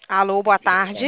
Alô, boa tarde.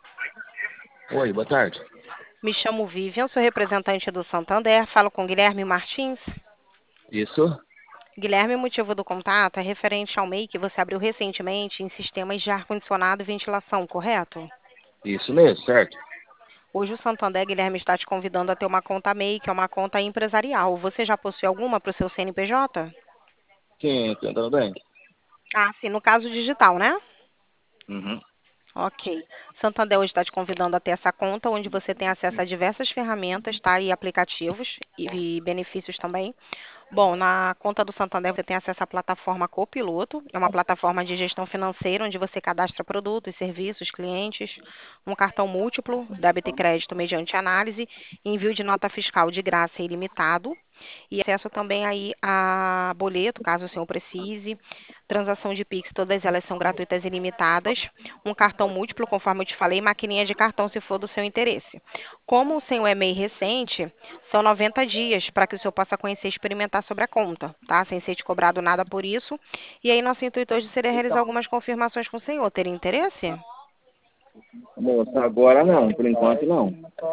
Oi, boa tarde. Me chamo Vivian, sou representante do Santander. Falo com Guilherme Martins. Isso? Guilherme, o motivo do contato é referente ao MEI que você abriu recentemente em sistemas de ar-condicionado e ventilação, correto? Isso mesmo, certo? Hoje o Santander, Guilherme, está te convidando a ter uma conta MEI, que é uma conta empresarial. Você já possui alguma para o seu CNPJ? Sim, tô andando bem. Ah, sim, no caso digital, né? Uhum. Ok. Santander hoje está te convidando a ter essa conta, onde você tem acesso a diversas ferramentas, tá? E aplicativos e benefícios também. Bom, na conta do Santander você tem acesso à plataforma Copiloto, é uma plataforma de gestão financeira onde você cadastra produtos, serviços, clientes, um cartão múltiplo, débito e crédito mediante análise, envio de nota fiscal de graça e ilimitado e acesso também aí a boleto, caso o senhor precise, transação de Pix, todas elas são gratuitas e ilimitadas, um cartão múltiplo, conforme eu te falei, maquininha de cartão se for do seu interesse. Como o senhor é MEI recente, são 90 dias para que o senhor possa conhecer e experimentar sobre a conta, tá? Sem ser te cobrado nada por isso. E aí, nosso intuito hoje seria realizar algumas confirmações com o senhor. Teria interesse? Moça, agora não, por enquanto não.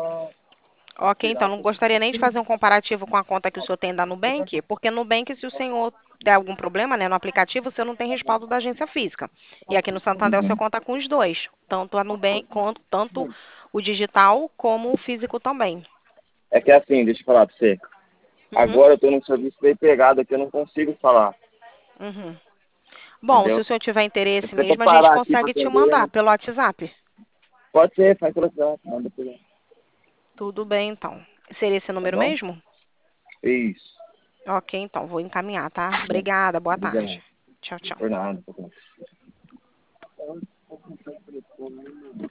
Ok, então não gostaria nem de fazer um comparativo com a conta que o senhor tem da Nubank, porque Nubank, se o senhor der algum problema, né, no aplicativo, o senhor não tem respaldo da agência física. E aqui no Santander o senhor Uhum. conta com os dois, tanto a Nubank, tanto o digital como o físico também. É que assim, deixa eu falar pra você. Uhum, Agora eu tô num serviço bem pegado aqui, eu não consigo falar, uhum. Bom, se entendeu? o senhor tiver Se interesse você for mesmo, a gente parar aqui pra consegue te mandar atender, pelo WhatsApp. pode ser, faz pelo WhatsApp, manda por lá, Tudo bem, então. Seria esse tá número bom? mesmo? Isso. Ok, então, vou encaminhar, tá? Bom, Obrigada, boa tarde. obrigado. Tchau, tchau. Por nada.